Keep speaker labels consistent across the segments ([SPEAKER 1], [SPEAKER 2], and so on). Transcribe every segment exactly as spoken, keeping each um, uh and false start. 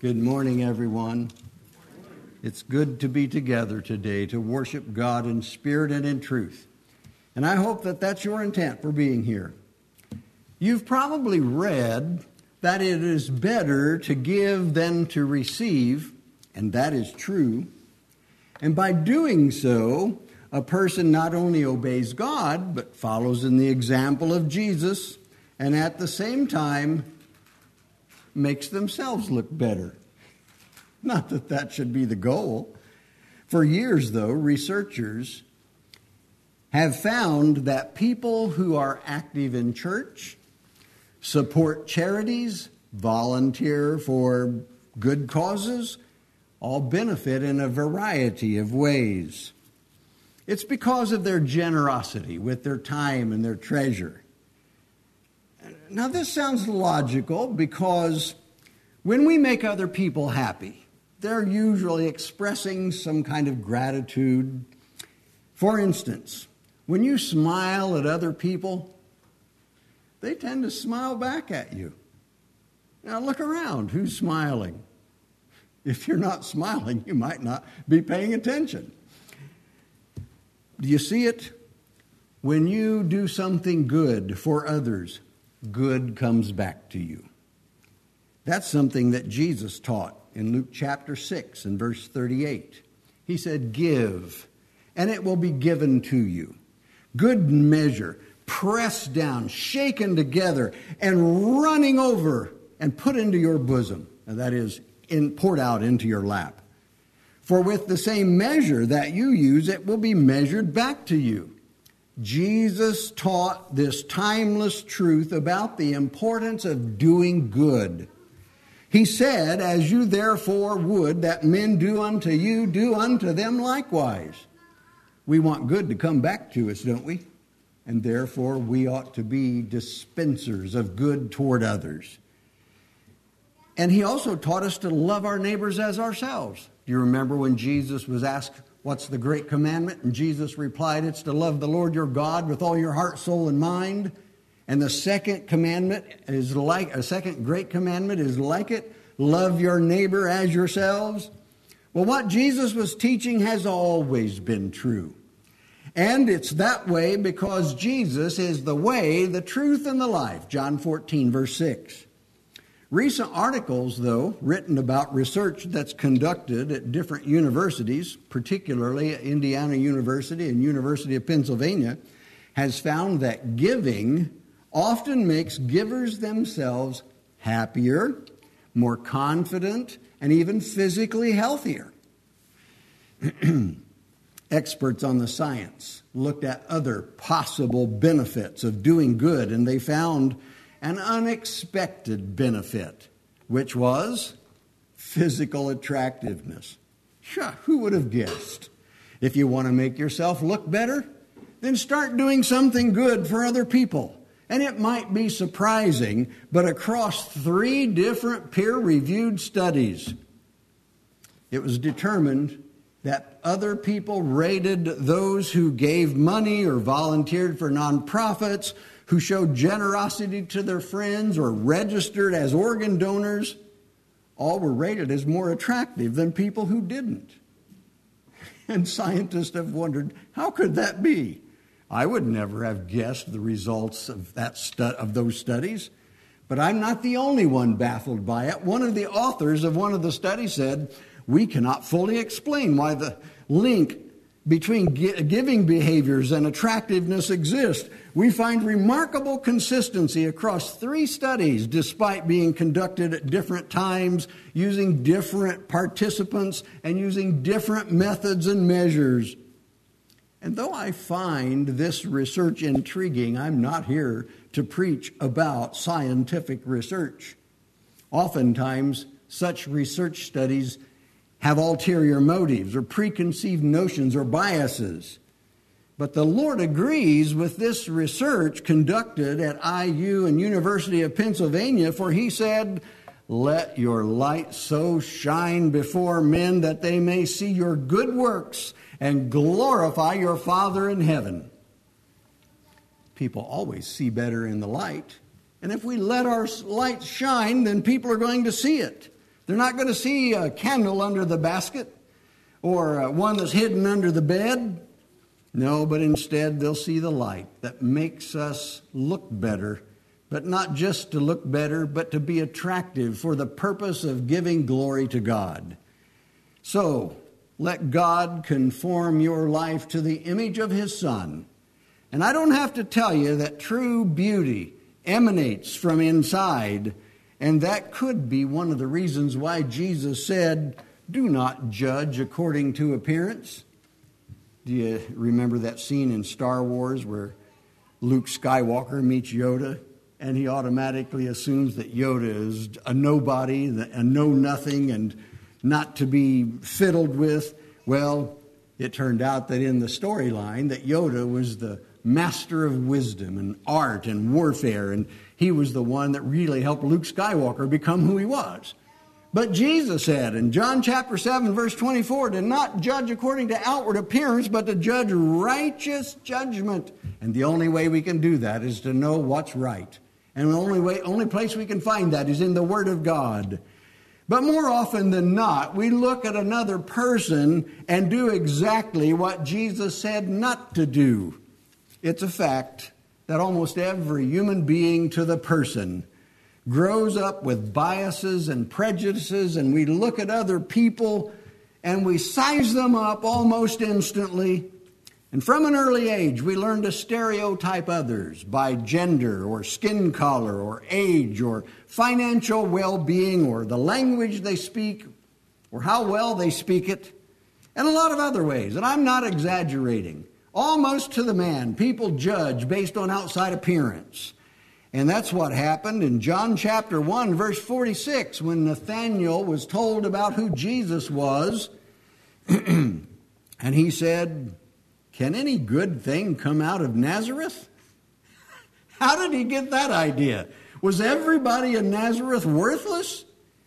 [SPEAKER 1] Good morning, everyone. It's good to be together today to worship God in spirit and in truth. And I hope that that's your intent for being here. You've probably read that it is better to give than to receive, and that is true. And by doing so, a person not only obeys God, but follows in the example of Jesus, and at the same time makes themselves look better. Not that that should be the goal. For years, though, researchers have found that people who are active in church, support charities, volunteer for good causes, all benefit in a variety of ways. It's because of their generosity with their time and their treasure. Now, this sounds logical because when we make other people happy, they're usually expressing some kind of gratitude. For instance, when you smile at other people, they tend to smile back at you. Now, look around. Who's smiling? If you're not smiling, you might not be paying attention. Do you see it? When you do something good for others, good comes back to you. That's something that Jesus taught in Luke chapter six and verse thirty-eight. He said, "Give, and it will be given to you. Good measure, pressed down, shaken together, and running over and put into your bosom." And that is, in, poured out into your lap. "For with the same measure that you use, it will be measured back to you." Jesus taught this timeless truth about the importance of doing good. He said, "As you therefore would that men do unto you, do unto them likewise." We want good to come back to us, don't we? And therefore we ought to be dispensers of good toward others. And he also taught us to love our neighbors as ourselves. Do you remember when Jesus was asked, "What's the great commandment?" And Jesus replied, "It's to love the Lord your God with all your heart, soul, and mind. And the second commandment is like, a second great commandment is like it, love your neighbor as yourselves." Well, what Jesus was teaching has always been true. And it's that way because Jesus is the way, the truth, and the life. John fourteen, verse six. Recent articles, though, written about research that's conducted at different universities, particularly Indiana University and University of Pennsylvania, has found that giving often makes givers themselves happier, more confident, and even physically healthier. Experts on the science looked at other possible benefits of doing good, and they found an unexpected benefit, which was physical attractiveness. Sure, who would have guessed? If you want to make yourself look better, then start doing something good for other people. And it might be surprising, but across three different peer-reviewed studies, it was determined that other people rated those who gave money or volunteered for nonprofits, who showed generosity to their friends or registered as organ donors, all were rated as more attractive than people who didn't. And scientists have wondered, how could that be? I would never have guessed the results of that stu- of those studies, but I'm not the only one baffled by it. One of the authors of one of the studies said, "We cannot fully explain why the link between giving behaviors and attractiveness exists. We find remarkable consistency across three studies, despite being conducted at different times, using different participants, and using different methods and measures." And though I find this research intriguing, I'm not here to preach about scientific research. Oftentimes, such research studies have ulterior motives or preconceived notions or biases. But the Lord agrees with this research conducted at I U and University of Pennsylvania, for he said, "Let your light so shine before men that they may see your good works and glorify your Father in heaven." People always see better in the light. And if we let our light shine, then people are going to see it. They're not going to see a candle under the basket or one that's hidden under the bed. No, but instead they'll see the light that makes us look better, but not just to look better, but to be attractive for the purpose of giving glory to God. So, let God conform your life to the image of His Son. And I don't have to tell you that true beauty emanates from inside, and that could be one of the reasons why Jesus said, "Do not judge according to appearance." Do you remember that scene in Star Wars where Luke Skywalker meets Yoda, and he automatically assumes that Yoda is a nobody, a know-nothing, and not to be fiddled with? Well, it turned out that in the storyline that Yoda was the master of wisdom and art and warfare, and he was the one that really helped Luke Skywalker become who he was. But Jesus said in John chapter seven, verse twenty-four, "Do not judge according to outward appearance, but to judge righteous judgment." And the only way we can do that is to know what's right. And the only way, only place we can find that is in the Word of God. But more often than not, we look at another person and do exactly what Jesus said not to do. It's a fact that almost every human being to the person grows up with biases and prejudices, and we look at other people and we size them up almost instantly. And from an early age, we learn to stereotype others by gender or skin color or age or financial well-being or the language they speak or how well they speak it, and a lot of other ways. And I'm not exaggerating. Almost to the man, people judge based on outside appearance. And that's what happened in John chapter one, verse forty-six, when Nathanael was told about who Jesus was. And he said, "Can any good thing come out of Nazareth?" How did he get that idea? Was everybody in Nazareth worthless?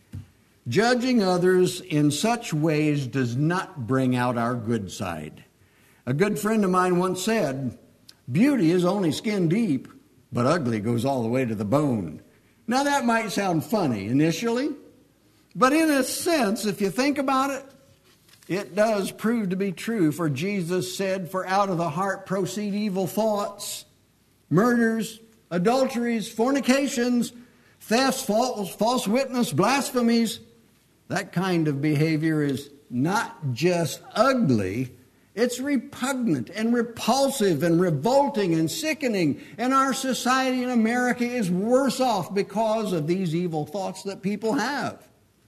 [SPEAKER 1] Judging others in such ways does not bring out our good side. A good friend of mine once said, "Beauty is only skin deep, but ugly goes all the way to the bone." Now that might sound funny initially, but in a sense, if you think about it, it does prove to be true. For Jesus said, "For out of the heart proceed evil thoughts, murders, adulteries, fornications, thefts, false, false witness, blasphemies." That kind of behavior is not just ugly, it's repugnant and repulsive and revolting and sickening. And our society in America is worse off because of these evil thoughts that people have.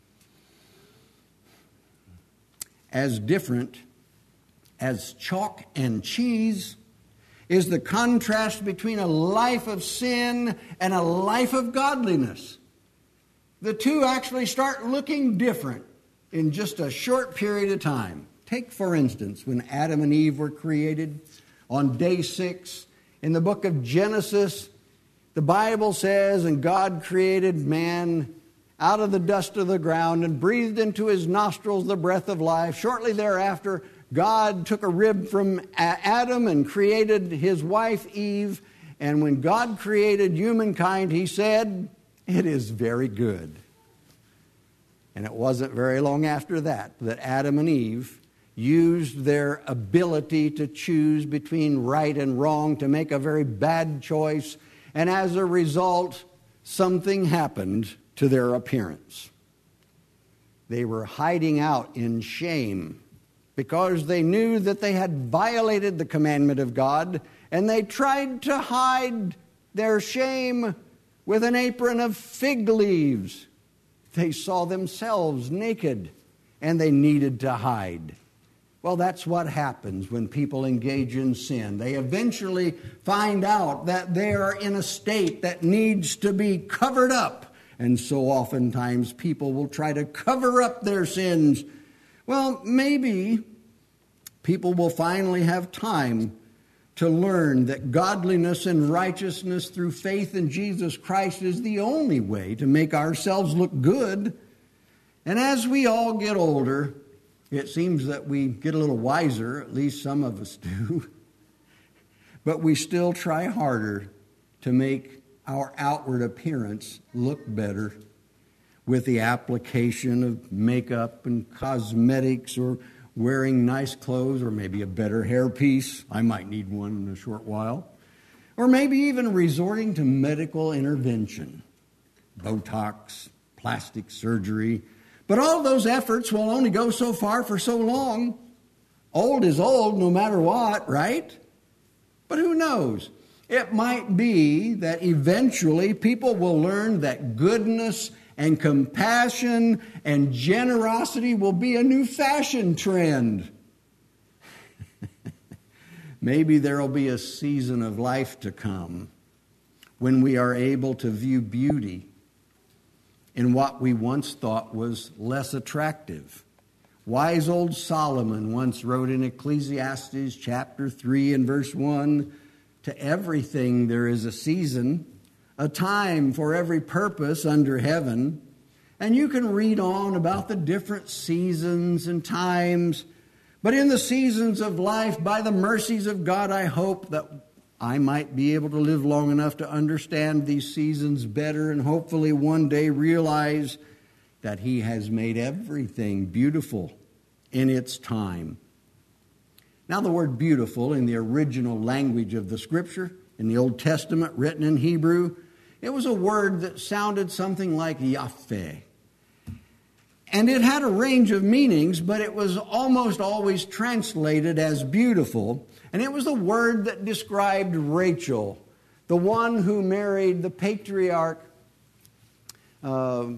[SPEAKER 1] As different as chalk and cheese is the contrast between a life of sin and a life of godliness. The two actually start looking different in just a short period of time. Take, for instance, when Adam and Eve were created on day six in the book of Genesis, the Bible says, "And God created man out of the dust of the ground and breathed into his nostrils the breath of life. Shortly thereafter, God took a rib from Adam and created his wife Eve. And when God created humankind, he said, 'It is very good.'" And it wasn't very long after that that Adam and Eve used their ability to choose between right and wrong to make a very bad choice. And as a result, something happened to their appearance. They were hiding out in shame because they knew that they had violated the commandment of God, and they tried to hide their shame with an apron of fig leaves. They saw themselves naked, and they needed to hide. Well, that's what happens when people engage in sin. They eventually find out that they are in a state that needs to be covered up. And so oftentimes people will try to cover up their sins. Well, maybe people will finally have time to learn that godliness and righteousness through faith in Jesus Christ is the only way to make ourselves look good. And as we all get older, it seems that we get a little wiser, at least some of us do. But we still try harder to make our outward appearance look better. with the application of makeup and cosmetics, or wearing nice clothes, or maybe a better hairpiece. I might need one in a short while. Or maybe even resorting to medical intervention, Botox, plastic surgery. But all those efforts will only go so far for so long. Old is old no matter what, right? But who knows? It might be that eventually people will learn that goodness and compassion and generosity will be a new fashion trend. Maybe there will be a season of life to come when we are able to view beauty in what we once thought was less attractive. Wise old Solomon once wrote in Ecclesiastes chapter three and verse one, "To everything there is a season, a time for every purpose under heaven." And you can read on about the different seasons and times. But in the seasons of life, by the mercies of God, I hope that I might be able to live long enough to understand these seasons better, and hopefully one day realize that He has made everything beautiful in its time. Now, the word beautiful in the original language of the Scripture, in the Old Testament, written in Hebrew, it was a word that sounded something like Yafeh. And it had a range of meanings, but it was almost always translated as beautiful. And it was the word that described Rachel, the one who married the patriarch uh,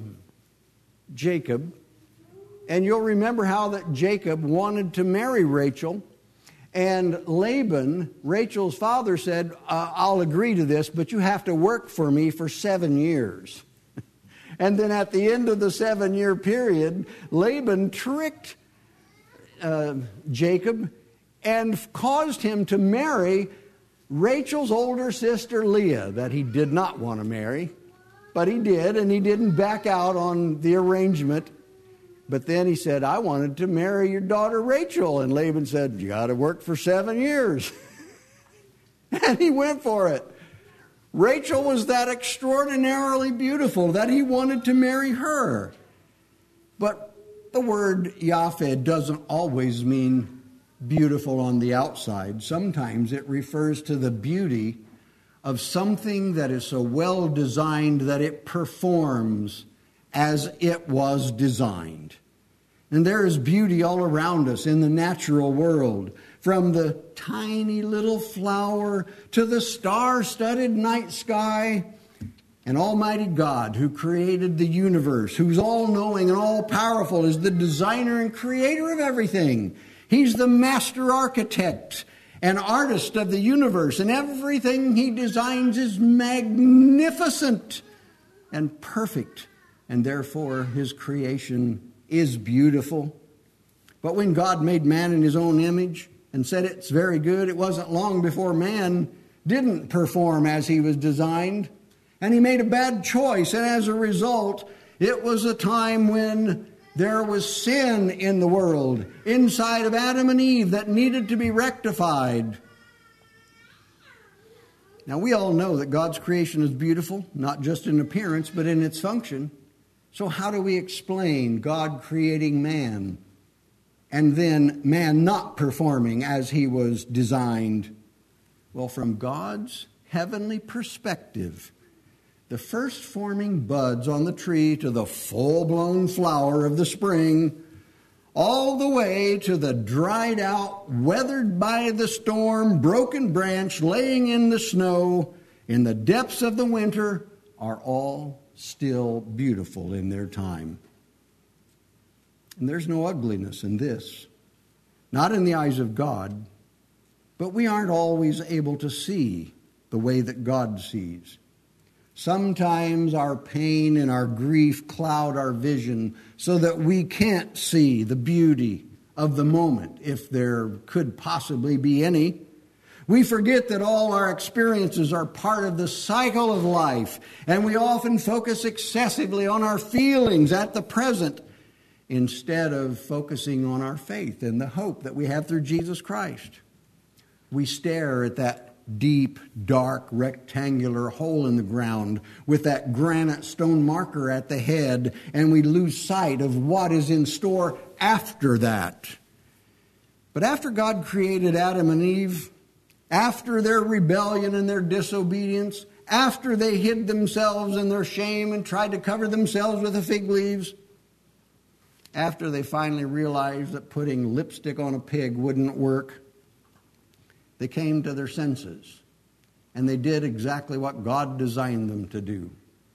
[SPEAKER 1] Jacob. And you'll remember how that Jacob wanted to marry Rachel. And Laban, Rachel's father, said, uh, I'll agree to this, but you have to work for me for seven years. And then at the end of the seven-year period, Laban tricked uh, Jacob and caused him to marry Rachel's older sister Leah, that he did not want to marry. But he did, and he didn't back out on the arrangement. But then he said, I wanted to marry your daughter Rachel. And Laban said, you got to work for seven years. And he went for it. Rachel was that extraordinarily beautiful that he wanted to marry her. But the word Yafeh doesn't always mean beautiful on the outside. Sometimes it refers to the beauty of something that is so well designed that it performs as it was designed. And there is beauty all around us in the natural world, from the tiny little flower to the star-studded night sky. And Almighty God, who created the universe, who's all-knowing and all-powerful, is the designer and creator of everything. He's the master architect and artist of the universe, and everything He designs is magnificent and perfect. And therefore, His creation is beautiful. But when God made man in His own image and said it's very good, it wasn't long before man didn't perform as he was designed. And he made a bad choice. And as a result, it was a time when there was sin in the world inside of Adam and Eve that needed to be rectified. Now, we all know that God's creation is beautiful, not just in appearance, but in its function. So how do we explain God creating man and then man not performing as he was designed? Well, from God's heavenly perspective, the first forming buds on the tree to the full-blown flower of the spring, all the way to the dried out, weathered by the storm, broken branch laying in the snow in the depths of the winter, are all still beautiful in their time. And there's no ugliness in this, not in the eyes of God, but we aren't always able to see the way that God sees. Sometimes our pain and our grief cloud our vision so that we can't see the beauty of the moment, if there could possibly be any. We forget that all our experiences are part of the cycle of life, and we often focus excessively on our feelings at the present instead of focusing on our faith and the hope that we have through Jesus Christ. We stare at that deep, dark, rectangular hole in the ground with that granite stone marker at the head, and we lose sight of what is in store after that. But after God created Adam and Eve, after their rebellion and their disobedience, after they hid themselves in their shame and tried to cover themselves with the fig leaves, after they finally realized that putting lipstick on a pig wouldn't work, they came to their senses, and they did exactly what God designed them to do: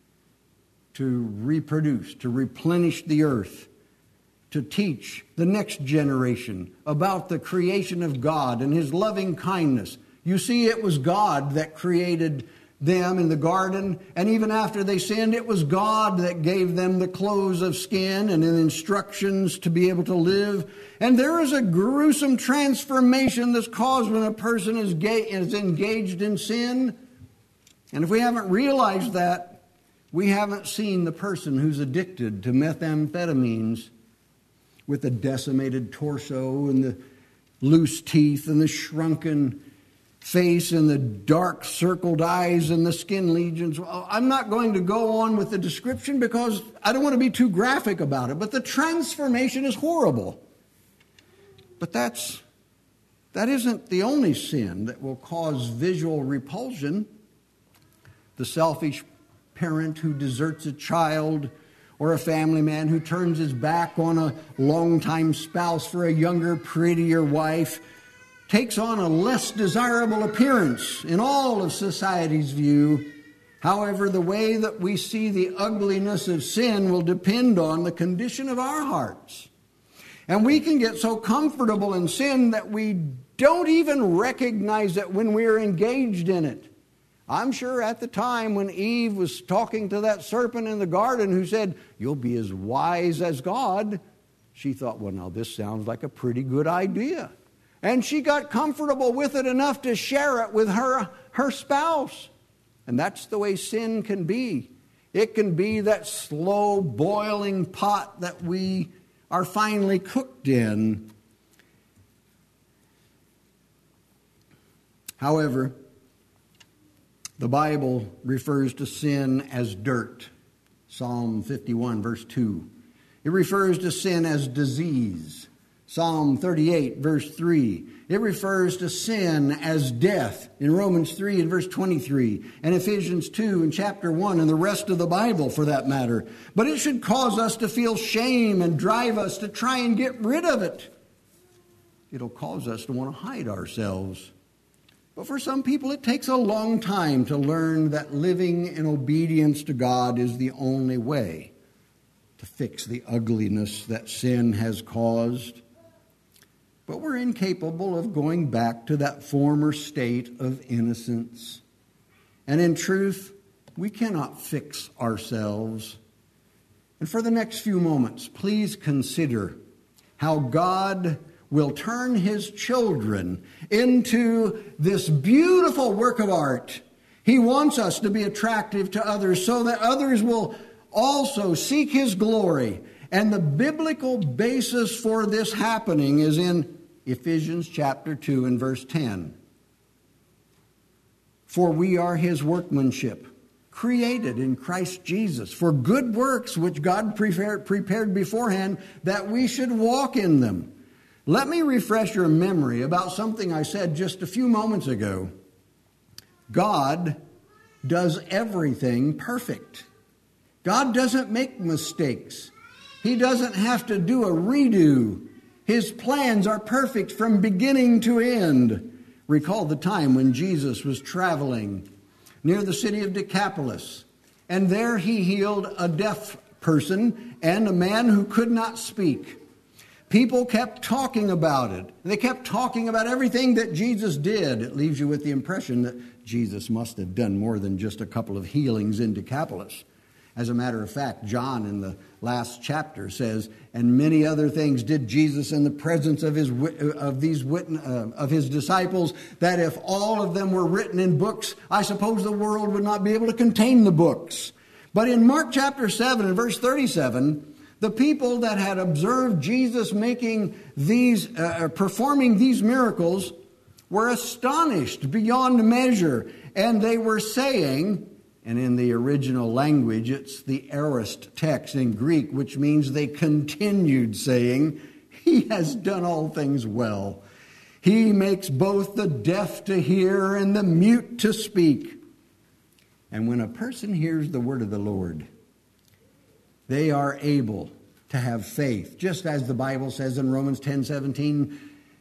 [SPEAKER 1] to reproduce, to replenish the earth, to teach the next generation about the creation of God and His loving kindness. You see, it was God that created them in the garden, and even after they sinned, it was God that gave them the clothes of skin and the instructions to be able to live. And there is a gruesome transformation that's caused when a person is, ga- is engaged in sin. And if we haven't realized that, we haven't seen the person who's addicted to methamphetamines with the decimated torso and the loose teeth and the shrunken face and the dark circled eyes and the skin lesions. Well, I'm not going to go on with the description because I don't want to be too graphic about it, but the transformation is horrible. But that's that isn't the only sin that will cause visual repulsion. The selfish parent who deserts a child, or a family man who turns his back on a longtime spouse for a younger, prettier wife, takes on a less desirable appearance in all of society's view. However, the way that we see the ugliness of sin will depend on the condition of our hearts. And we can get so comfortable in sin that we don't even recognize it when we're engaged in it. I'm sure at the time when Eve was talking to that serpent in the garden who said, "You'll be as wise as God," she thought, well, now this sounds like a pretty good idea. And she got comfortable with it enough to share it with her, her spouse. And that's the way sin can be. It can be that slow boiling pot that we are finally cooked in. However, the Bible refers to sin as dirt. Psalm fifty-one, verse two. It refers to sin as disease. Psalm thirty-eight, verse three. It refers to sin as death in Romans three and verse twenty-three, and Ephesians two and chapter one, and the rest of the Bible for that matter. But it should cause us to feel shame and drive us to try and get rid of it. It'll cause us to want to hide ourselves. But for some people, it takes a long time to learn that living in obedience to God is the only way to fix the ugliness that sin has caused. But we're incapable of going back to that former state of innocence. And in truth, we cannot fix ourselves. And for the next few moments, please consider how God will turn His children into this beautiful work of art. He wants us to be attractive to others so that others will also seek His glory. And the biblical basis for this happening is in Ephesians chapter two and verse ten. For we are His workmanship, created in Christ Jesus, for good works which God prepared, prepared beforehand that we should walk in them. Let me refresh your memory about something I said just a few moments ago. God does everything perfect. God doesn't make mistakes. He doesn't have to do a redo. His plans are perfect from beginning to end. Recall the time when Jesus was traveling near the city of Decapolis, and there He healed a deaf person and a man who could not speak. People kept talking about it. They kept talking about everything that Jesus did. It leaves you with the impression that Jesus must have done more than just a couple of healings in Decapolis. As a matter of fact, John in the last chapter says, and many other things did Jesus in the presence of his of these witness, uh, of his disciples, that if all of them were written in books, I suppose the world would not be able to contain the books. But in Mark chapter seven and verse thirty-seven, the people that had observed Jesus making these, uh, performing these miracles were astonished beyond measure, and they were saying, and in the original language it's the aorist text in Greek, which means they continued saying, He has done all things well. He makes both the deaf to hear and the mute to speak. And when a person hears the word of the Lord, they are able to have faith. Just as the Bible says in Romans ten seventeen,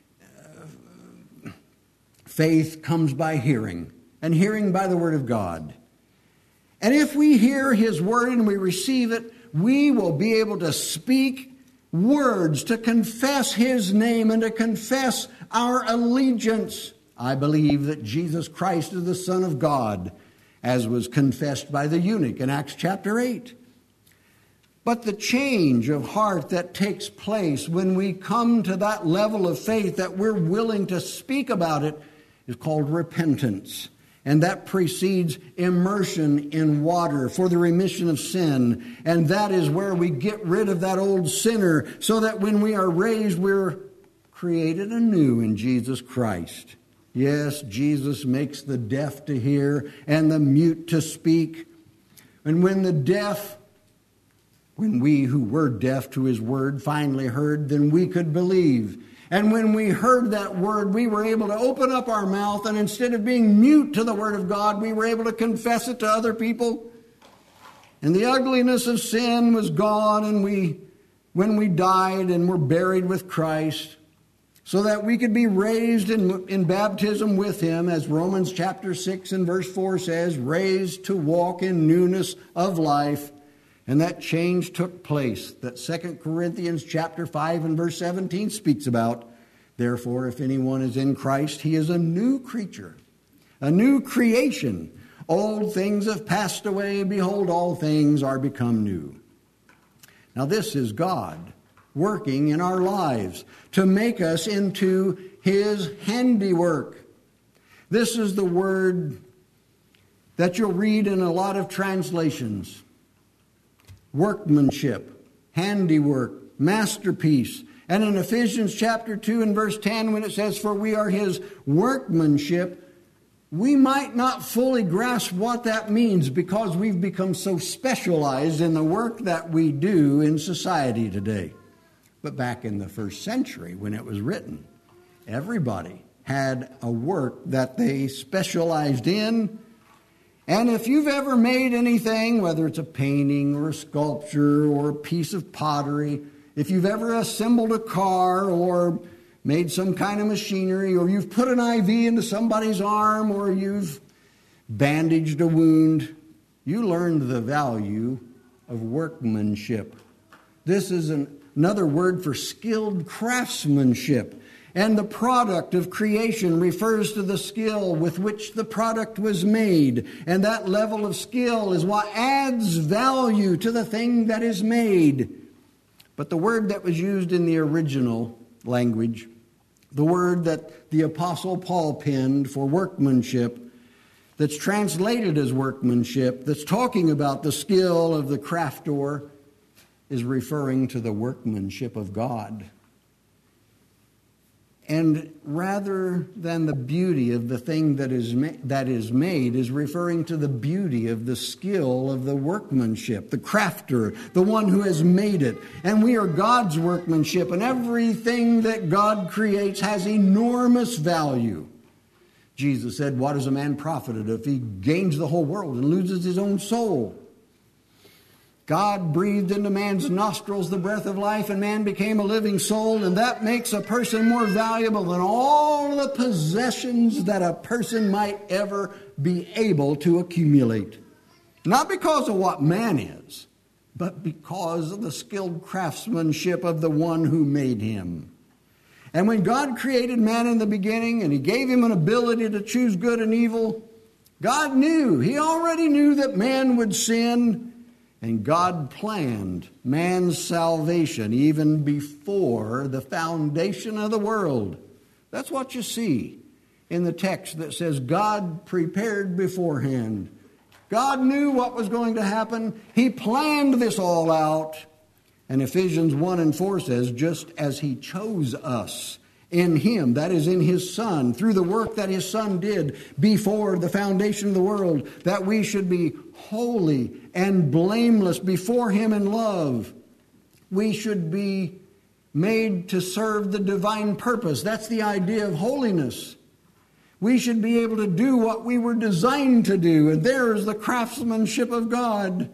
[SPEAKER 1] uh, faith comes by hearing, and hearing by the word of God. And if we hear His word and we receive it, we will be able to speak words to confess His name and to confess our allegiance. I believe that Jesus Christ is the Son of God, as was confessed by the eunuch in Acts chapter eight. But the change of heart that takes place when we come to that level of faith that we're willing to speak about it is called repentance. And that precedes immersion in water for the remission of sin. And that is where we get rid of that old sinner so that when we are raised, we're created anew in Jesus Christ. Yes, Jesus makes the deaf to hear and the mute to speak. And when the deaf, when we who were deaf to His word finally heard, then we could believe. And when we heard that word, we were able to open up our mouth, and instead of being mute to the word of God, we were able to confess it to other people. And the ugliness of sin was gone, and we, when we died and were buried with Christ, so that we could be raised in, in baptism with Him, as Romans chapter six and verse four says, raised to walk in newness of life. And that change took place that Second Corinthians chapter five and verse seventeen speaks about. Therefore, if anyone is in Christ, he is a new creature, a new creation. Old things have passed away. Behold, all things are become new. Now, this is God working in our lives to make us into His handiwork. This is the word that you'll read in a lot of translations. Workmanship, handiwork, masterpiece. And in Ephesians chapter two and verse ten, when it says, for we are His workmanship, we might not fully grasp what that means because we've become so specialized in the work that we do in society today. But back in the first century when it was written, everybody had a work that they specialized in. And if you've ever made anything, whether it's a painting or a sculpture or a piece of pottery, if you've ever assembled a car or made some kind of machinery, or you've put an I V into somebody's arm, or you've bandaged a wound, you learned the value of workmanship. This is an, another word for skilled craftsmanship. And the product of creation refers to the skill with which the product was made. And that level of skill is what adds value to the thing that is made. But the word that was used in the original language, the word that the Apostle Paul penned for workmanship, that's translated as workmanship, that's talking about the skill of the crafter, is referring to the workmanship of God. And rather than the beauty of the thing that is ma- that is made, is referring to the beauty of the skill of the workmanship, the crafter, the one who has made it. And we are God's workmanship, and everything that God creates has enormous value. Jesus said, what is a man profited if he gains the whole world and loses his own soul? God breathed into man's nostrils the breath of life, and man became a living soul, and that makes a person more valuable than all the possessions that a person might ever be able to accumulate. Not because of what man is, but because of the skilled craftsmanship of the one who made him. And when God created man in the beginning, and He gave him an ability to choose good and evil, God knew, He already knew that man would sin. And God planned man's salvation even before the foundation of the world. That's what you see in the text that says God prepared beforehand. God knew what was going to happen. He planned this all out. And Ephesians one and four says, just as He chose us in Him, that is in His Son, through the work that His Son did before the foundation of the world, that we should be holy and blameless before Him in love. We should be made to serve the divine purpose. That's the idea of holiness. We should be able to do what we were designed to do, and there is the craftsmanship of God.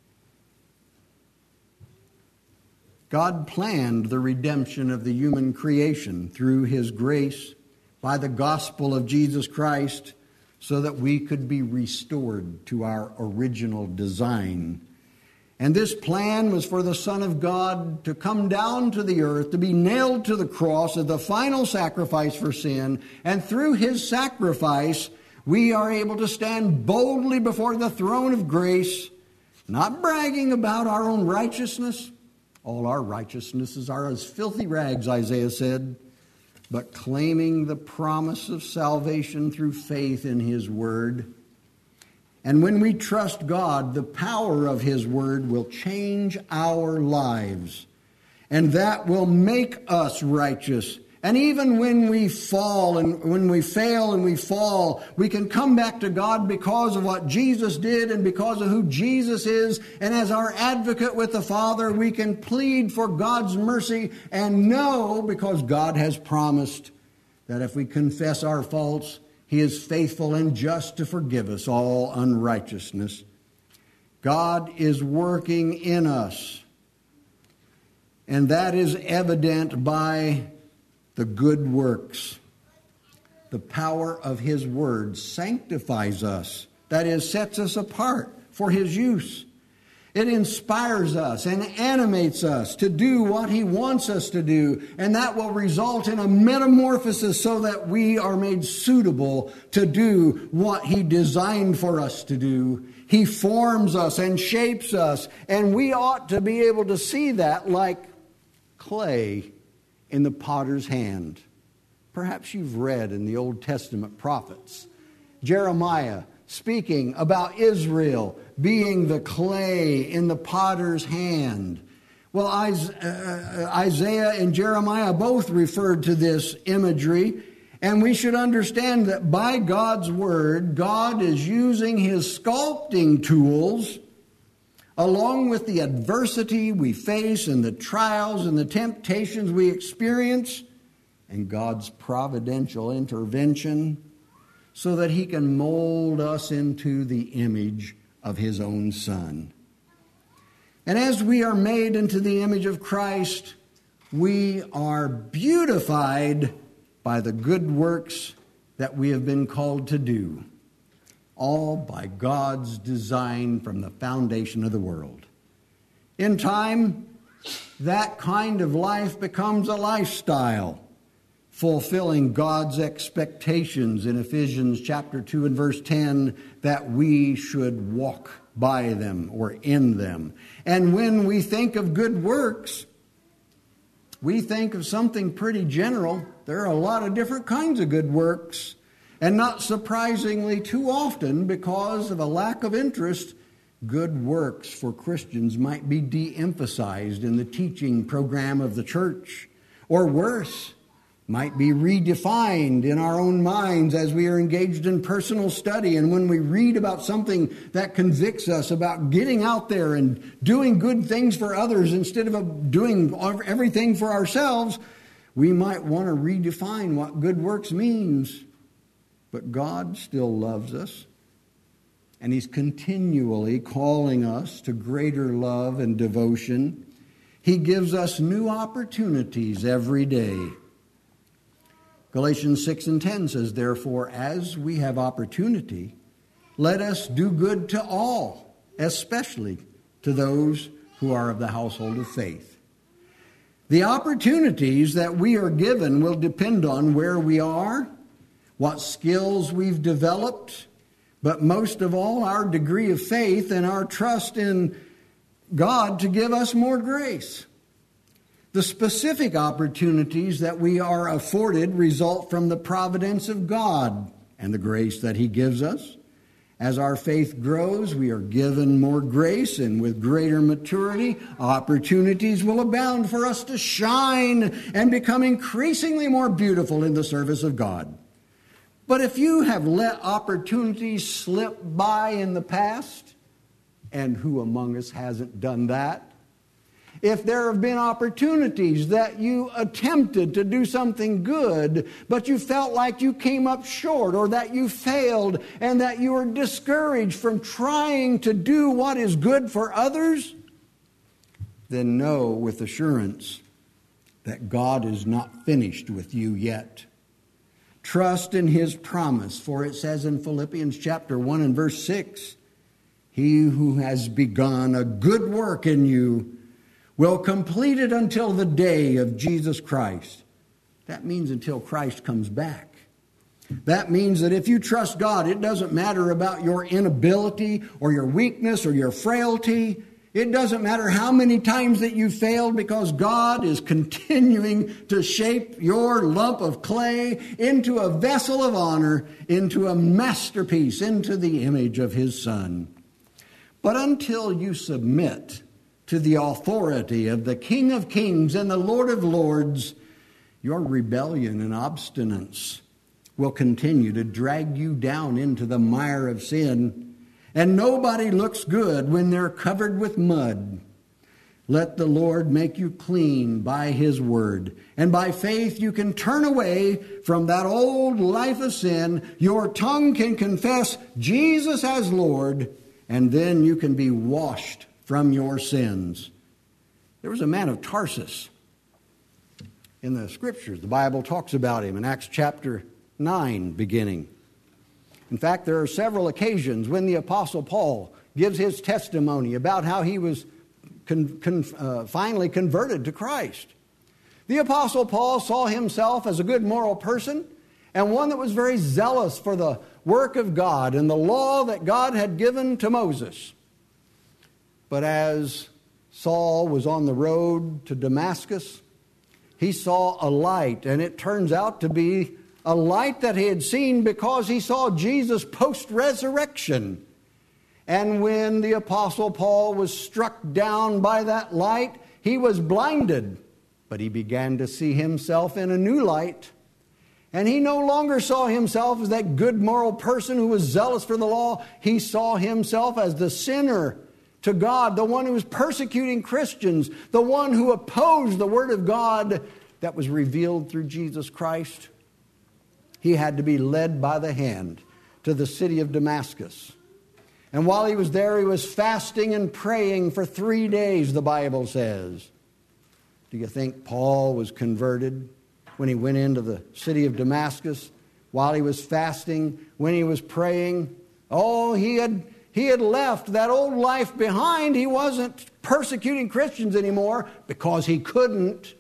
[SPEAKER 1] God planned the redemption of the human creation through His grace by the gospel of Jesus Christ so that we could be restored to our original design. And this plan was for the Son of God to come down to the earth, to be nailed to the cross as the final sacrifice for sin. And through His sacrifice, we are able to stand boldly before the throne of grace, not bragging about our own righteousness. All our righteousnesses are as filthy rags, Isaiah said, but claiming the promise of salvation through faith in His Word. And when we trust God, the power of His Word will change our lives, and that will make us righteous. And even when we fall and when we fail and we fall, we can come back to God because of what Jesus did and because of who Jesus is. And as our advocate with the Father, we can plead for God's mercy and know, because God has promised, that if we confess our faults, He is faithful and just to forgive us all unrighteousness. God is working in us, and that is evident by the good works. The power of His Word sanctifies us, that is, sets us apart for His use. It inspires us and animates us to do what He wants us to do, and that will result in a metamorphosis so that we are made suitable to do what He designed for us to do. He forms us and shapes us, and we ought to be able to see that like clay in the potter's hand. Perhaps you've read in the Old Testament prophets, Jeremiah speaking about Israel being the clay in the potter's hand. Well, Isaiah and Jeremiah both referred to this imagery, and we should understand that by God's Word, God is using His sculpting tools along with the adversity we face and the trials and the temptations we experience, and God's providential intervention so that He can mold us into the image of His own Son. And as we are made into the image of Christ, we are beautified by the good works that we have been called to do, all by God's design from the foundation of the world. In time, that kind of life becomes a lifestyle, fulfilling God's expectations in Ephesians chapter two and verse ten, that we should walk by them or in them. And when we think of good works, we think of something pretty general. There are a lot of different kinds of good works. And not surprisingly, too often, because of a lack of interest, good works for Christians might be de-emphasized in the teaching program of the church. Or worse, might be redefined in our own minds as we are engaged in personal study. And when we read about something that convicts us about getting out there and doing good things for others instead of doing everything for ourselves, we might want to redefine what good works means. But God still loves us, and He's continually calling us to greater love and devotion. He gives us new opportunities every day. Galatians six and ten says, "Therefore, as we have opportunity, let us do good to all, especially to those who are of the household of faith." The opportunities that we are given will depend on where we are, what skills we've developed, but most of all, our degree of faith and our trust in God to give us more grace. The specific opportunities that we are afforded result from the providence of God and the grace that He gives us. As our faith grows, we are given more grace, and with greater maturity, opportunities will abound for us to shine and become increasingly more beautiful in the service of God. But if you have let opportunities slip by in the past, and who among us hasn't done that? If there have been opportunities that you attempted to do something good, but you felt like you came up short, or that you failed, and that you were discouraged from trying to do what is good for others, then know with assurance that God is not finished with you yet. Trust in His promise, for it says in Philippians chapter one and verse six, He who has begun a good work in you will complete it until the day of Jesus Christ. That means until Christ comes back. That means that if you trust God, it doesn't matter about your inability or your weakness or your frailty. It doesn't matter how many times that you failed, because God is continuing to shape your lump of clay into a vessel of honor, into a masterpiece, into the image of His Son. But until you submit to the authority of the King of Kings and the Lord of Lords, your rebellion and obstinance will continue to drag you down into the mire of sin. And nobody looks good when they're covered with mud. Let the Lord make you clean by His word. And by faith you can turn away from that old life of sin. Your tongue can confess Jesus as Lord, and then you can be washed from your sins. There was a man of Tarsus in the Scriptures. The Bible talks about him in Acts chapter nine beginning. In fact, there are several occasions when the Apostle Paul gives his testimony about how he was con- con- uh, finally converted to Christ. The Apostle Paul saw himself as a good moral person, and one that was very zealous for the work of God and the law that God had given to Moses. But as Saul was on the road to Damascus, he saw a light, and it turns out to be a light that he had seen because he saw Jesus post-resurrection. And when the Apostle Paul was struck down by that light, he was blinded, but he began to see himself in a new light. And he no longer saw himself as that good moral person who was zealous for the law. He saw himself as the sinner to God, the one who was persecuting Christians, the one who opposed the Word of God that was revealed through Jesus Christ. He had to be led by the hand to the city of Damascus. And while he was there, he was fasting and praying for three days, the Bible says. Do you think Paul was converted when he went into the city of Damascus? While he was fasting, when he was praying? Oh, he had... He had left that old life behind. He wasn't persecuting Christians anymore because he couldn't.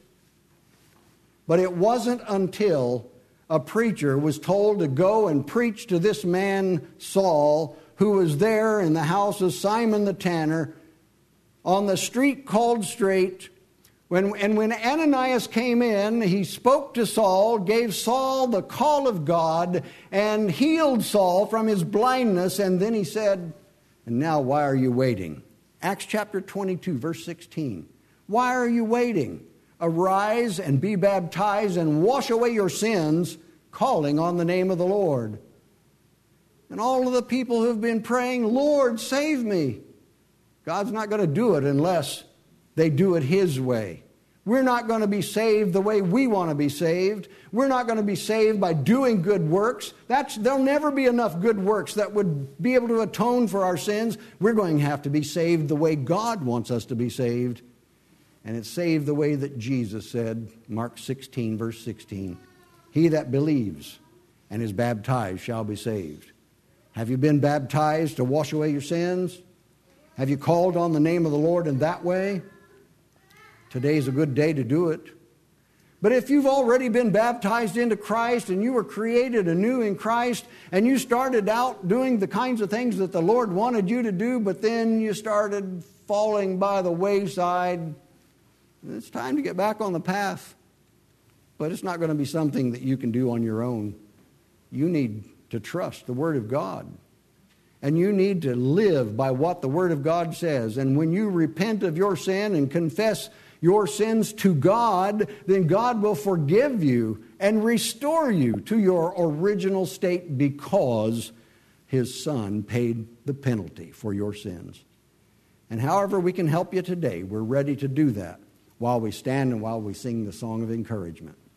[SPEAKER 1] But it wasn't until a preacher was told to go and preach to this man Saul, who was there in the house of Simon the tanner, on the street called Straight. When, and when Ananias came in, he spoke to Saul, gave Saul the call of God, and healed Saul from his blindness. And then he said, "And now why are you waiting?" Acts chapter twenty-two, verse sixteen. Why are you waiting? Arise and be baptized and wash away your sins, calling on the name of the Lord. And all of the people who have been praying, "Lord, save me." God's not going to do it unless they do it His way. We're not going to be saved the way we want to be saved. We're not going to be saved by doing good works. That's, there'll never be enough good works that would be able to atone for our sins. We're going to have to be saved the way God wants us to be saved. And it's saved the way that Jesus said, Mark sixteen, verse sixteen. He that believes and is baptized shall be saved. Have you been baptized to wash away your sins? Have you called on the name of the Lord in that way? Today's a good day to do it. But if you've already been baptized into Christ and you were created anew in Christ and you started out doing the kinds of things that the Lord wanted you to do, but then you started falling by the wayside, it's time to get back on the path. But it's not going to be something that you can do on your own. You need to trust the Word of God. and you need to live by what the Word of God says. And when you repent of your sin and confess your sins to God, then God will forgive you and restore you to your original state because His Son paid the penalty for your sins. And however we can help you today, we're ready to do that while we stand and while we sing the song of encouragement.